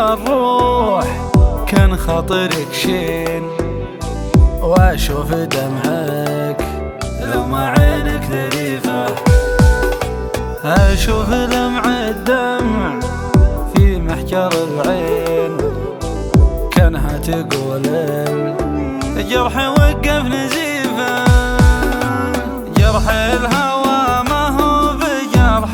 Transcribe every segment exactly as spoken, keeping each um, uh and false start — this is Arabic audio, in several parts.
الروح كان خاطرك شين، واشوف دمعك لو ما عينك ذريفة، اشوف لمع الدمع في محجر العين، كانها تقول الجرح وقف نزيفه. جرح الهوى ما هو بجرح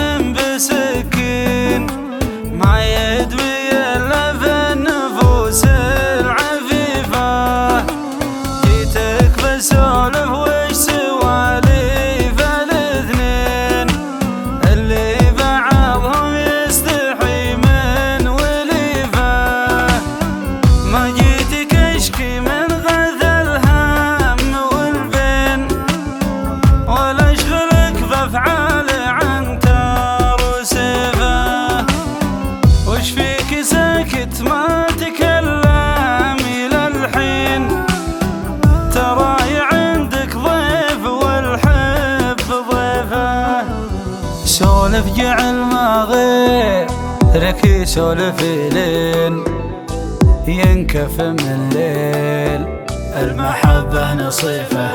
بسكين، ما يدوي الا في النفوس العفيفة. جيتك بسولف وش سواليف الاثنين اللي بعضهم يستحي من وليفة. ما جيتك اشكي من غث الهم والبين، ولا اشغلك بافعال عنتر وسيفه. وش فيك ساكت ما تكلم الى الحين، تراي عندك ضيف والحب ضيفه. سولف جعل ما غيرك يسولف لين ينكف من ليل المحبة نصيفه،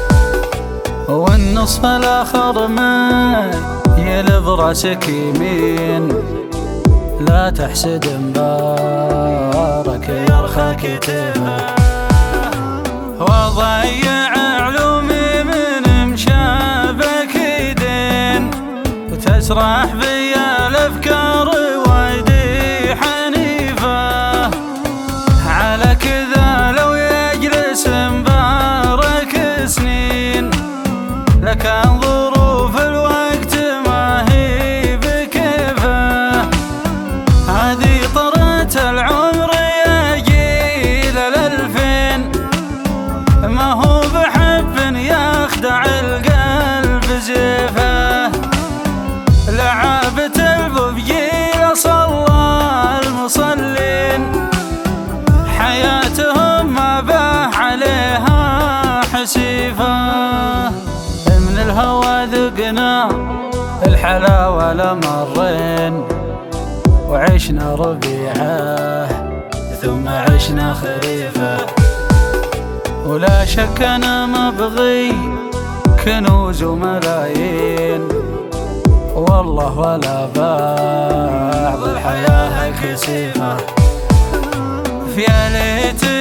والنصف الآخر ما يلف راسك يمين. لا تحسد مبارك يرخى كتفه، وضيع علومي من مشابك يدين، وتسرح بيا الأفكار ويدي حنيفة. على كذا لو يجلس مبارك سنين، لكان ظروف الوقت ما هي بكيفه. هذه طرة العمر يا جيل الألفين، ما هو بحب يخدع القلب زيفه. لعابة البو بجيل صلى المصلين، حياتهم ما باه عليها حسيفة. من الهوى ذقنا الحلاوة لمرين، وعشنا ربيعه ثم عشنا خريفه. ولا شك انا مبغي كنوز وملايين، والله ولا بعض الحياة كسيفة. في ليت